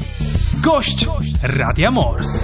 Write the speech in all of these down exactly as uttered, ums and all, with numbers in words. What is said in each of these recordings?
Gość Radia Mors.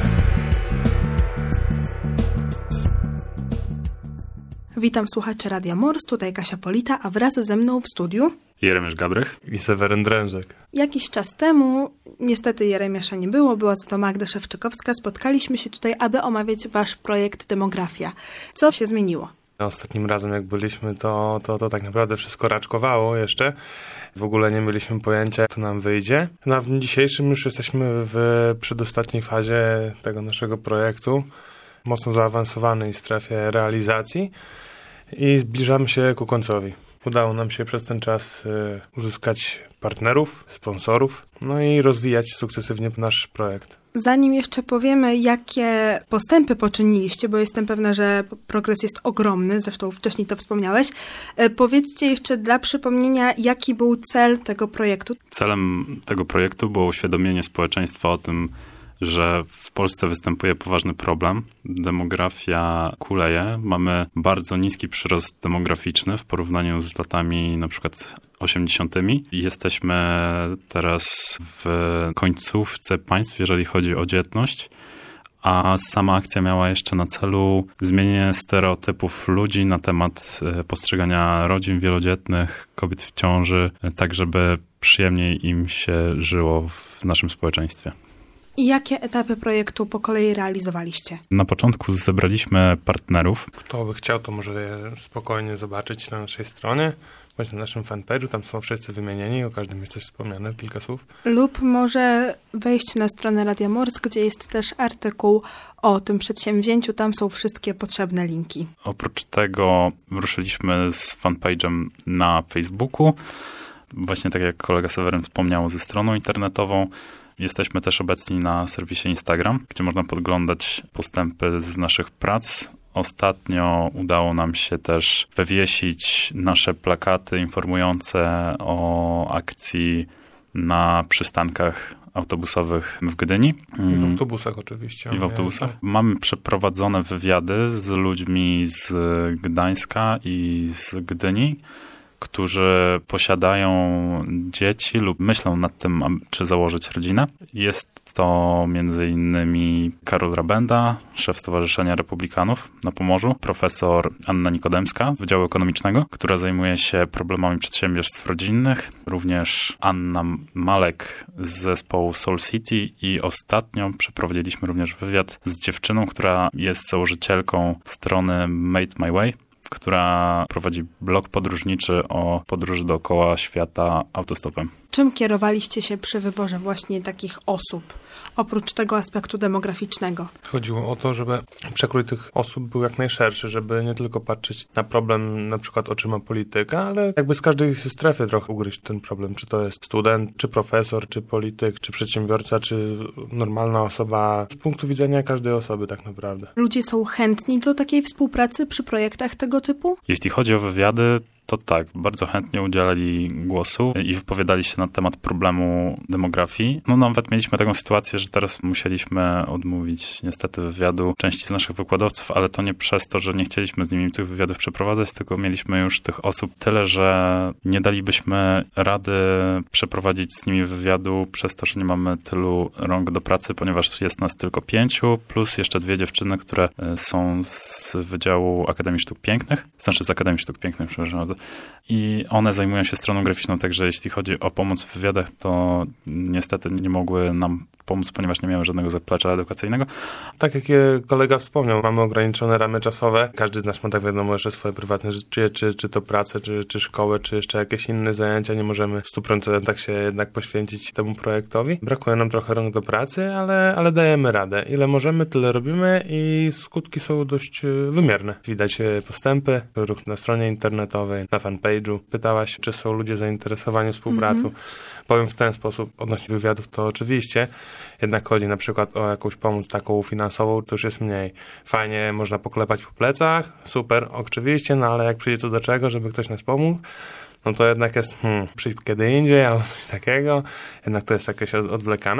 Witam słuchaczy Radia Mors, tutaj Kasia Polita, a wraz ze mną w studiu Jeremiasz Gabrych i Seweryn Drężek. Jakiś czas temu, niestety Jeremiasza nie było, była za to Magda Szewczykowska, spotkaliśmy się tutaj, aby omawiać wasz projekt Demografia. Co się zmieniło? Ostatnim razem jak byliśmy, to, to, to tak naprawdę wszystko raczkowało jeszcze. W ogóle nie mieliśmy pojęcia, jak to nam wyjdzie. No, w dniu dzisiejszym już jesteśmy w przedostatniej fazie tego naszego projektu, mocno zaawansowanej strefie realizacji i zbliżamy się ku końcowi. Udało nam się przez ten czas y, uzyskać partnerów, sponsorów, no i rozwijać sukcesywnie nasz projekt. Zanim jeszcze powiemy, jakie postępy poczyniliście, bo jestem pewna, że progres jest ogromny, zresztą wcześniej to wspomniałeś, powiedzcie jeszcze dla przypomnienia, jaki był cel tego projektu. Celem tego projektu było uświadomienie społeczeństwa o tym, że w Polsce występuje poważny problem. Demografia kuleje. Mamy bardzo niski przyrost demograficzny w porównaniu z latami na przykład osiemdziesiątymi. Jesteśmy teraz w końcówce państw, jeżeli chodzi o dzietność, a sama akcja miała jeszcze na celu zmienienie stereotypów ludzi na temat postrzegania rodzin wielodzietnych, kobiet w ciąży, tak żeby przyjemniej im się żyło w naszym społeczeństwie. I jakie etapy projektu po kolei realizowaliście? Na początku zebraliśmy partnerów. Kto by chciał, to może je spokojnie zobaczyć na naszej stronie, bądź na naszym fanpage'u, tam są wszyscy wymienieni, o każdym jest coś wspomniane, kilka słów. Lub może wejść na stronę Radia Mors, gdzie jest też artykuł o tym przedsięwzięciu, tam są wszystkie potrzebne linki. Oprócz tego ruszyliśmy z fanpage'em na Facebooku, właśnie tak jak kolega Seweryn wspomniał, ze stroną internetową. Jesteśmy też obecni na serwisie Instagram, gdzie można podglądać postępy z naszych prac. Ostatnio udało nam się też wywiesić nasze plakaty informujące o akcji na przystankach autobusowych w Gdyni. I w autobusach oczywiście. I w autobusach. Mamy przeprowadzone wywiady z ludźmi z Gdańska i z Gdyni, którzy posiadają dzieci lub myślą nad tym, czy założyć rodzinę. Jest to między innymi Karol Rabenda, szef Stowarzyszenia Republikanów na Pomorzu, profesor Anna Nikodemska z Wydziału Ekonomicznego, która zajmuje się problemami przedsiębiorstw rodzinnych, również Anna Malek z zespołu Soul City i ostatnio przeprowadziliśmy również wywiad z dziewczyną, która jest założycielką strony Made My Way, która prowadzi blog podróżniczy o podróży dookoła świata autostopem. Czym kierowaliście się przy wyborze właśnie takich osób, oprócz tego aspektu demograficznego? Chodziło o to, żeby przekrój tych osób był jak najszerszy, żeby nie tylko patrzeć na problem na przykład oczyma polityka, ale jakby z każdej strefy trochę ugryźć ten problem, czy to jest student, czy profesor, czy polityk, czy przedsiębiorca, czy normalna osoba, z punktu widzenia każdej osoby tak naprawdę. Ludzie są chętni do takiej współpracy przy projektach tego typu? Jeśli chodzi o wywiady, to tak, bardzo chętnie udzielali głosu i wypowiadali się na temat problemu demografii. No nawet mieliśmy taką sytuację, że teraz musieliśmy odmówić niestety wywiadu części z naszych wykładowców, ale to nie przez to, że nie chcieliśmy z nimi tych wywiadów przeprowadzać, tylko mieliśmy już tych osób tyle, że nie dalibyśmy rady przeprowadzić z nimi wywiadu przez to, że nie mamy tylu rąk do pracy, ponieważ jest nas tylko pięciu, plus jeszcze dwie dziewczyny, które są z Wydziału Akademii Sztuk Pięknych, znaczy z Akademii Sztuk Pięknych, przepraszam bardzo. I one zajmują się stroną graficzną, także jeśli chodzi o pomoc w wywiadach, to niestety nie mogły nam pomóc, ponieważ nie miały żadnego zaplecza edukacyjnego. Tak jak kolega wspomniał, mamy ograniczone ramy czasowe. Każdy z nas ma, tak wiadomo, jeszcze swoje prywatne życie, czy, czy to pracę, czy, czy szkołę, czy jeszcze jakieś inne zajęcia. Nie możemy w stu procentach się jednak poświęcić temu projektowi. Brakuje nam trochę rąk do pracy, ale, ale dajemy radę. Ile możemy, tyle robimy i skutki są dość wymierne. Widać postępy, ruch na stronie internetowej, na fanpage'u. Pytałaś, czy są ludzie zainteresowani współpracą. Mm-hmm. Powiem w ten sposób, odnośnie wywiadów, to oczywiście. Jednak chodzi na przykład o jakąś pomoc taką finansową, to już jest mniej. Fajnie, można poklepać po plecach, super, oczywiście, no ale jak przyjdzie to do czego, żeby ktoś nas pomógł, no to jednak jest, hmm, przyjść kiedy indziej, albo coś takiego, jednak to jest jakieś odwlekane.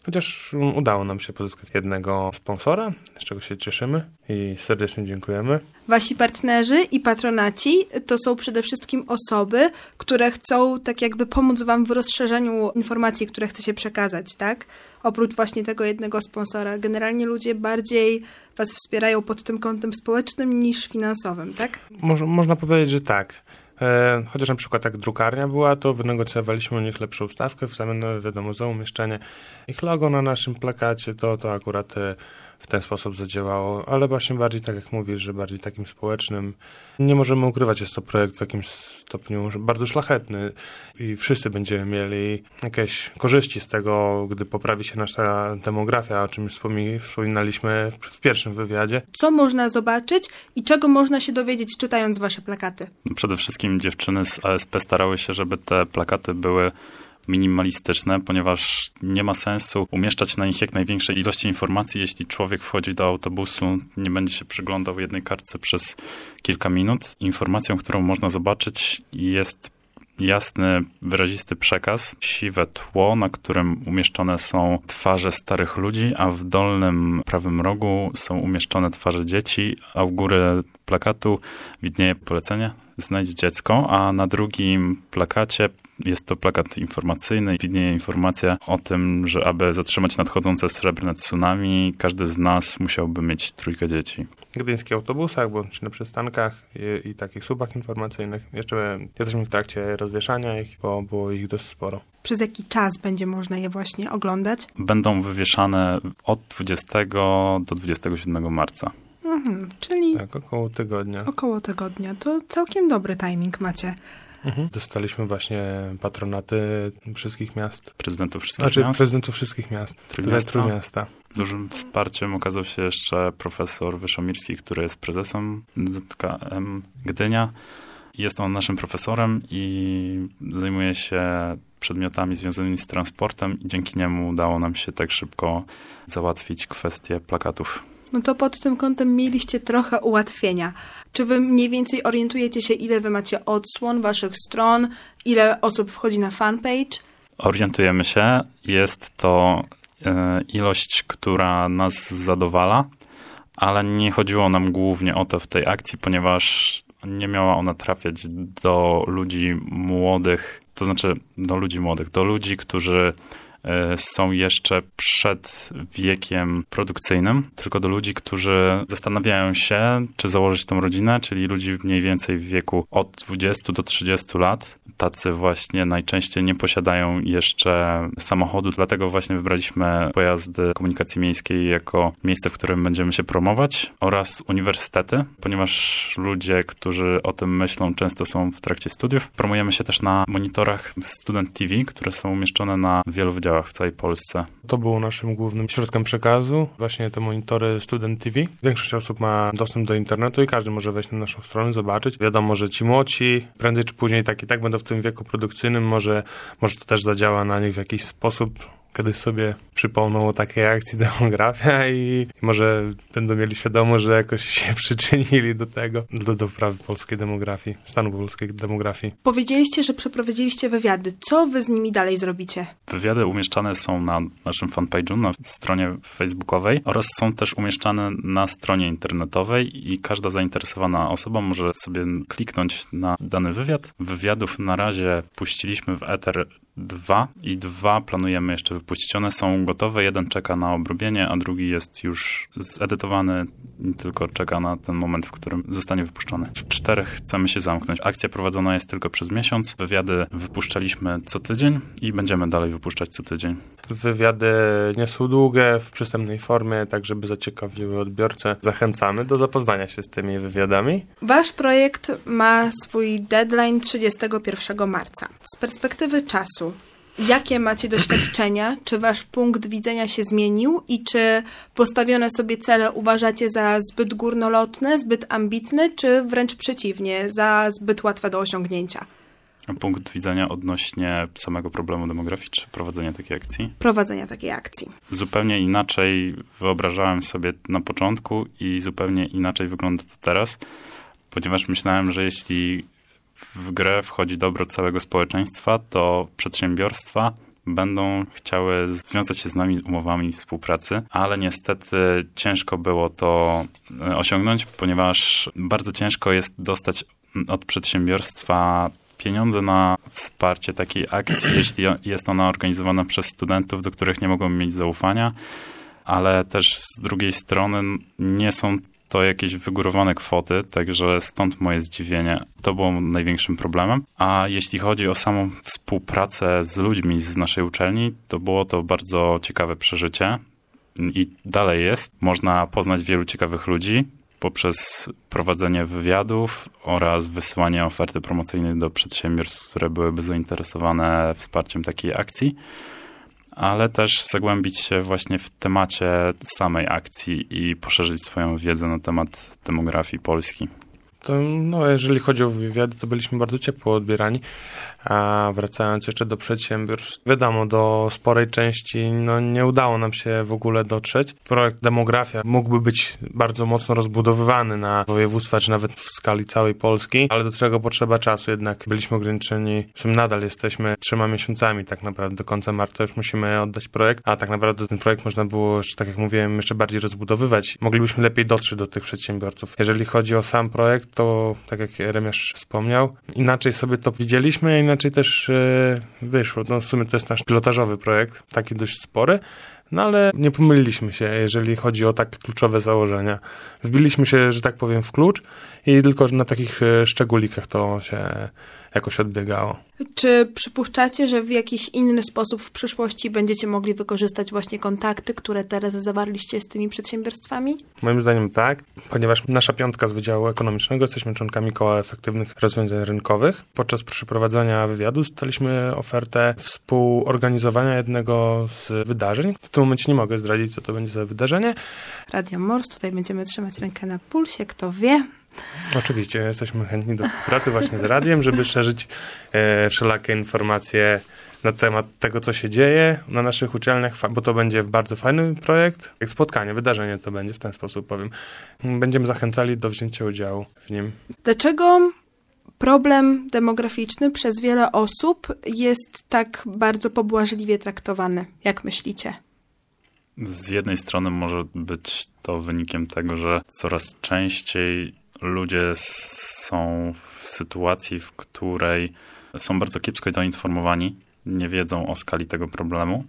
Chociaż udało nam się pozyskać jednego sponsora, z czego się cieszymy i serdecznie dziękujemy. Wasi partnerzy i patronaci to są przede wszystkim osoby, które chcą tak jakby pomóc wam w rozszerzeniu informacji, które chcecie przekazać, tak? Oprócz właśnie tego jednego sponsora. Generalnie ludzie bardziej was wspierają pod tym kątem społecznym niż finansowym, tak? Moż, można powiedzieć, że tak. E, chociaż na przykład jak drukarnia była, to wynegocjowaliśmy u nich lepszą stawkę w zamian, wiadomo, za umieszczenie ich logo na naszym plakacie, to, to akurat e, w ten sposób zadziałało, ale właśnie bardziej, tak jak mówisz, że bardziej takim społecznym. Nie możemy ukrywać, jest to projekt w jakimś stopniu bardzo szlachetny i wszyscy będziemy mieli jakieś korzyści z tego, gdy poprawi się nasza demografia, o czym wspomi- wspominaliśmy w, w pierwszym wywiadzie. Co można zobaczyć i czego można się dowiedzieć, czytając wasze plakaty? Przede wszystkim dziewczyny z A S P starały się, żeby te plakaty były minimalistyczne, ponieważ nie ma sensu umieszczać na nich jak największej ilości informacji, jeśli człowiek wchodzi do autobusu, nie będzie się przyglądał jednej kartce przez kilka minut. Informacją, którą można zobaczyć, jest jasny, wyrazisty przekaz, siwe tło, na którym umieszczone są twarze starych ludzi, a w dolnym prawym rogu są umieszczone twarze dzieci, a u góry plakatu widnieje polecenie „Znajdź dziecko”, a na drugim plakacie jest to plakat informacyjny. Widnieje informacja o tym, że aby zatrzymać nadchodzące srebrne tsunami, każdy z nas musiałby mieć trójkę dzieci. W gdyńskich autobusach, bądź na przystankach i, i takich słupach informacyjnych. Jeszcze jesteśmy w trakcie rozwieszania ich, bo było ich dość sporo. Przez jaki czas będzie można je właśnie oglądać? Będą wywieszane od dwudziestego do dwudziestego siódmego marca. Mhm, czyli Tak, około tygodnia. około tygodnia. To całkiem dobry timing macie. Mhm. Dostaliśmy właśnie patronaty wszystkich miast. Prezydentów wszystkich Znaczy miast. prezydentów wszystkich miast. Trójmiasta. Trójmiasta. Dużym wsparciem okazał się jeszcze profesor Wyszomirski, który jest prezesem Z K M Gdynia. Jest on naszym profesorem i zajmuje się przedmiotami związanymi z transportem i dzięki niemu udało nam się tak szybko załatwić kwestię plakatów. No to pod tym kątem mieliście trochę ułatwienia. Czy wy mniej więcej orientujecie się, ile wy macie odsłon waszych stron, ile osób wchodzi na fanpage? Orientujemy się. Jest to e, ilość, która nas zadowala, ale nie chodziło nam głównie o to w tej akcji, ponieważ nie miała ona trafiać do ludzi młodych, to znaczy do ludzi młodych, do ludzi, którzy są jeszcze przed wiekiem produkcyjnym, tylko do ludzi, którzy zastanawiają się, czy założyć tą rodzinę, czyli ludzi mniej więcej w wieku od dwudziestu do trzydziestu lat. Tacy właśnie najczęściej nie posiadają jeszcze samochodu, dlatego właśnie wybraliśmy pojazdy komunikacji miejskiej jako miejsce, w którym będziemy się promować, oraz uniwersytety, ponieważ ludzie, którzy o tym myślą, często są w trakcie studiów. Promujemy się też na monitorach Student T V, które są umieszczone na wielu wydziałach w całej Polsce. To było naszym głównym środkiem przekazu, właśnie te monitory Student T V. Większość osób ma dostęp do internetu i każdy może wejść na naszą stronę, zobaczyć. Wiadomo, że ci młodsi prędzej czy później tak i tak będą w tym wieku produkcyjnym, może, może to też zadziała na nich w jakiś sposób, kiedyś sobie przypomną o takiej akcji demografia i może będą mieli świadomość, że jakoś się przyczynili do tego, do doprawy polskiej demografii, stanu polskiej demografii. Powiedzieliście, że przeprowadziliście wywiady. Co wy z nimi dalej zrobicie? Wywiady umieszczane są na naszym fanpage'u, na stronie facebookowej oraz są też umieszczane na stronie internetowej i każda zainteresowana osoba może sobie kliknąć na dany wywiad. Wywiadów na razie puściliśmy w eter dwa i dwa planujemy jeszcze wypuścić. One są gotowe, jeden czeka na obrobienie, a drugi jest już zedytowany i tylko czeka na ten moment, w którym zostanie wypuszczony. W czterech chcemy się zamknąć. Akcja prowadzona jest tylko przez miesiąc. Wywiady wypuszczaliśmy co tydzień i będziemy dalej wypuszczać co tydzień. Wywiady nie są długie, w przystępnej formie, tak żeby zaciekawiły odbiorcę. Zachęcamy do zapoznania się z tymi wywiadami. Wasz projekt ma swój deadline trzydziestego pierwszego marca. Z perspektywy czasu, jakie macie doświadczenia? Czy wasz punkt widzenia się zmienił i czy postawione sobie cele uważacie za zbyt górnolotne, zbyt ambitne, czy wręcz przeciwnie, za zbyt łatwe do osiągnięcia? Punkt widzenia odnośnie samego problemu demografii czy prowadzenia takiej akcji? Prowadzenia takiej akcji. Zupełnie inaczej wyobrażałem sobie na początku i zupełnie inaczej wygląda to teraz, ponieważ myślałem, że jeśli w grę wchodzi dobro całego społeczeństwa, to przedsiębiorstwa będą chciały związać się z nami umowami współpracy, ale niestety ciężko było to osiągnąć, ponieważ bardzo ciężko jest dostać od przedsiębiorstwa pieniądze na wsparcie takiej akcji, jeśli jest ona organizowana przez studentów, do których nie mogą mieć zaufania, ale też z drugiej strony nie są to jakieś wygórowane kwoty, także stąd moje zdziwienie. To było największym problemem. A jeśli chodzi o samą współpracę z ludźmi z naszej uczelni, to było to bardzo ciekawe przeżycie i dalej jest. Można poznać wielu ciekawych ludzi poprzez prowadzenie wywiadów oraz wysyłanie oferty promocyjnej do przedsiębiorstw, które byłyby zainteresowane wsparciem takiej akcji, ale też zagłębić się właśnie w temacie samej akcji i poszerzyć swoją wiedzę na temat demografii Polski. To, no, jeżeli chodzi o wywiady, to byliśmy bardzo ciepło odbierani, a wracając jeszcze do przedsiębiorstw, wiadomo, do sporej części no, nie udało nam się w ogóle dotrzeć. Projekt Demografia mógłby być bardzo mocno rozbudowywany na województwa, czy nawet w skali całej Polski, ale do czego potrzeba czasu, jednak byliśmy ograniczeni, w sumie nadal jesteśmy trzema miesiącami tak naprawdę, do końca marca już musimy oddać projekt, a tak naprawdę ten projekt można było jeszcze, tak jak mówiłem, jeszcze bardziej rozbudowywać. Moglibyśmy lepiej dotrzeć do tych przedsiębiorców. Jeżeli chodzi o sam projekt, to tak jak Remiasz wspomniał, inaczej sobie to widzieliśmy, a inaczej też e, wyszło. No w sumie to jest nasz pilotażowy projekt, taki dość spory, no ale nie pomyliliśmy się, jeżeli chodzi o tak kluczowe założenia. Wbiliśmy się, że tak powiem, w klucz i tylko na takich szczególikach to się jakoś odbiegało. Czy przypuszczacie, że w jakiś inny sposób w przyszłości będziecie mogli wykorzystać właśnie kontakty, które teraz zawarliście z tymi przedsiębiorstwami? Moim zdaniem tak, ponieważ nasza piątka z Wydziału Ekonomicznego jesteśmy członkami Koła Efektywnych Rozwiązań Rynkowych. Podczas przeprowadzenia wywiadu dostaliśmy ofertę współorganizowania jednego z wydarzeń. W tym momencie nie mogę zdradzić, co to będzie za wydarzenie. Radio Mors, tutaj będziemy trzymać rękę na pulsie, kto wie. Oczywiście, jesteśmy chętni do pracy właśnie z radiem, żeby szerzyć e, wszelakie informacje na temat tego, co się dzieje na naszych uczelniach, bo to będzie bardzo fajny projekt. Jak spotkanie, wydarzenie to będzie, w ten sposób powiem. Będziemy zachęcali do wzięcia udziału w nim. Dlaczego problem demograficzny przez wiele osób jest tak bardzo pobłażliwie traktowany? Jak myślicie? Z jednej strony może być to wynikiem tego, że coraz częściej ludzie są w sytuacji, w której są bardzo kiepsko doinformowani, nie wiedzą o skali tego problemu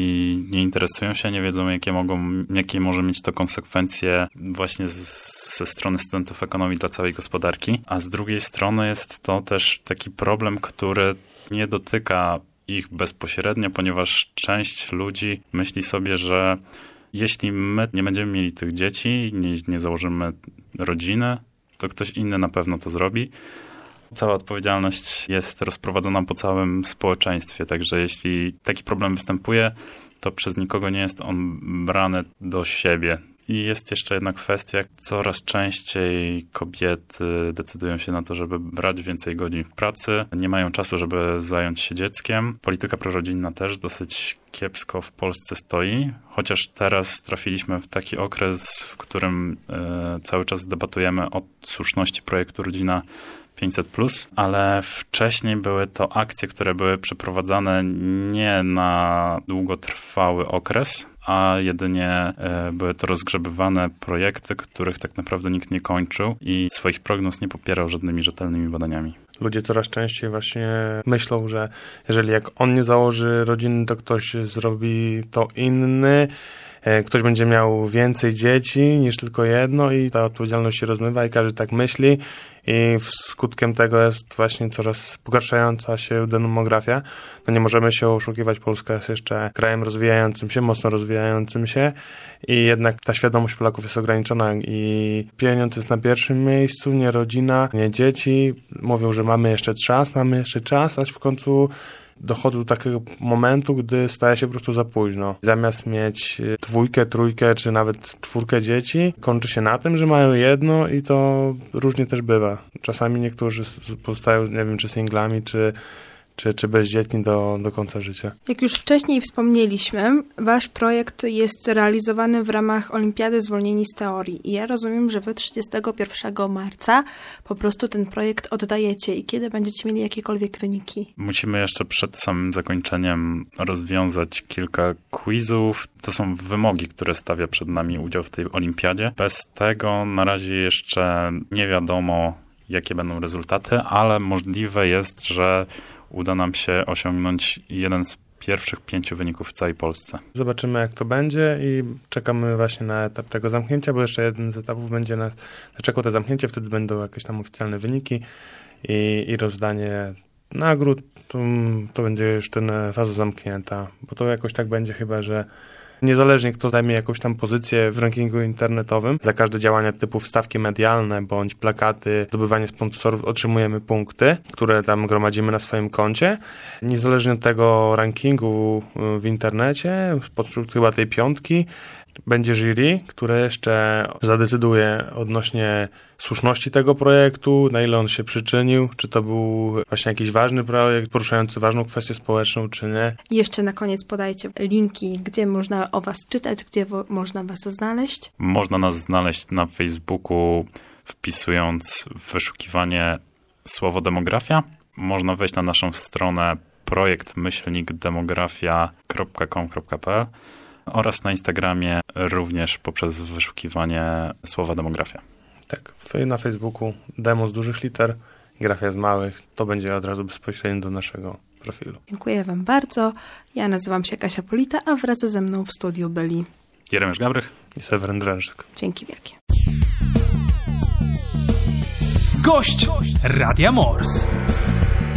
i nie interesują się, nie wiedzą, jakie mogą, jakie może mieć to konsekwencje właśnie z, ze strony studentów ekonomii dla całej gospodarki. A z drugiej strony jest to też taki problem, który nie dotyka ich bezpośrednio, ponieważ część ludzi myśli sobie, że jeśli my nie będziemy mieli tych dzieci, nie, nie założymy rodziny, to ktoś inny na pewno to zrobi. Cała odpowiedzialność jest rozprowadzona po całym społeczeństwie, także jeśli taki problem występuje, to przez nikogo nie jest on brany do siebie. I jest jeszcze jedna kwestia, coraz częściej kobiety decydują się na to, żeby brać więcej godzin w pracy, nie mają czasu, żeby zająć się dzieckiem. Polityka prorodzinna też dosyć kiepsko w Polsce stoi, chociaż teraz trafiliśmy w taki okres, w którym e, cały czas debatujemy o słuszności projektu Rodzina pięćset plus, ale wcześniej były to akcje, które były przeprowadzane nie na długotrwały okres, a jedynie były to rozgrzebywane projekty, których tak naprawdę nikt nie kończył i swoich prognoz nie popierał żadnymi rzetelnymi badaniami. Ludzie coraz częściej właśnie myślą, że jeżeli jak on nie założy rodziny, to ktoś zrobi to inny, ktoś będzie miał więcej dzieci niż tylko jedno i ta odpowiedzialność się rozmywa i każdy tak myśli i skutkiem tego jest właśnie coraz pogarszająca się demografia. No nie możemy się oszukiwać, Polska jest jeszcze krajem rozwijającym się, mocno rozwijającym się i jednak ta świadomość Polaków jest ograniczona i pieniądz jest na pierwszym miejscu, nie rodzina, nie dzieci. Mówią, że mamy jeszcze czas, mamy jeszcze czas, aż w końcu dochodzą do takiego momentu, gdy staje się po prostu za późno. Zamiast mieć dwójkę, trójkę, czy nawet czwórkę dzieci, kończy się na tym, że mają jedno i to różnie też bywa. Czasami niektórzy pozostają, nie wiem, czy singlami, czy, czy, czy bezdzietni do, do końca życia. Jak już wcześniej wspomnieliśmy, wasz projekt jest realizowany w ramach Olimpiady Zwolnieni z Teorii i ja rozumiem, że wy trzydziestego pierwszego marca po prostu ten projekt oddajecie i kiedy będziecie mieli jakiekolwiek wyniki? Musimy jeszcze przed samym zakończeniem rozwiązać kilka quizów. To są wymogi, które stawia przed nami udział w tej olimpiadzie. Bez tego na razie jeszcze nie wiadomo, jakie będą rezultaty, ale możliwe jest, że uda nam się osiągnąć jeden z pierwszych pięciu wyników w całej Polsce. Zobaczymy, jak to będzie i czekamy właśnie na etap tego zamknięcia, bo jeszcze jeden z etapów będzie na, na czekał to zamknięcie, wtedy będą jakieś tam oficjalne wyniki i, i rozdanie nagród. To, to będzie już ten faza zamknięta, bo to jakoś tak będzie chyba, że niezależnie kto zajmie jakąś tam pozycję w rankingu internetowym, za każde działania typu wstawki medialne bądź plakaty, zdobywanie sponsorów otrzymujemy punkty, które tam gromadzimy na swoim koncie. Niezależnie od tego rankingu w internecie, spośród chyba tej piątki, będzie jury, które jeszcze zadecyduje odnośnie słuszności tego projektu, na ile on się przyczynił, czy to był właśnie jakiś ważny projekt poruszający ważną kwestię społeczną, czy nie. I jeszcze na koniec podajcie linki, gdzie można o was czytać, gdzie wo- można was znaleźć. Można nas znaleźć na Facebooku, wpisując w wyszukiwanie słowo demografia. Można wejść na naszą stronę projekt myślnik demografia kropka com kropka p l oraz na Instagramie również poprzez wyszukiwanie słowa demografia. Tak, na Facebooku demo z dużych liter, grafia z małych, to będzie od razu bezpośrednio do naszego profilu. Dziękuję wam bardzo. Ja nazywam się Kasia Polita, a wraz ze mną w studiu byli Jeremiasz Gabrych i Seweryn Drężyk. Dzięki wielkie. Gość Radia Mors.